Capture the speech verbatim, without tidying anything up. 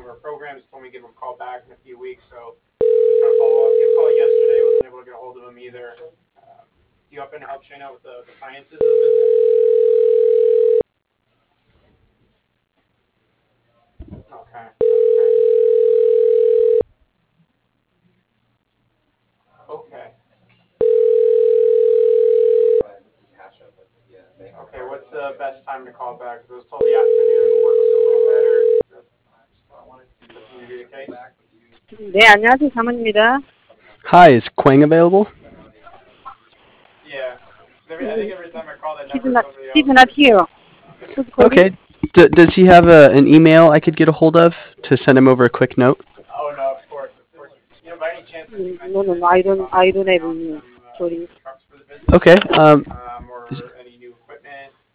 of our programs. Told me to give him a call back in a few weeks. So just trying to follow up. Gave him a call yesterday. Wasn't able to get a hold of him either. Um, do you happen to help Shane out with the, the finances of the business? Okay. Okay. Okay. What's the best time to call back? Because I was told the afternoon works a little better. I wanted to continue to be the case. 네, 안녕하세요. 사모입니다. Hi, is Quang available? Yeah. Every, I think every time I call that He's number, not, somebody he's else. not here. Who's calling? Okay. D- does he have a, an email I could get a hold of to send him over a quick note? Oh no, of course, of course. You know, by any chance, Mm, no, no, no, I don't, I don't have any. Sorry. trucks for the business. Okay. Um, Um,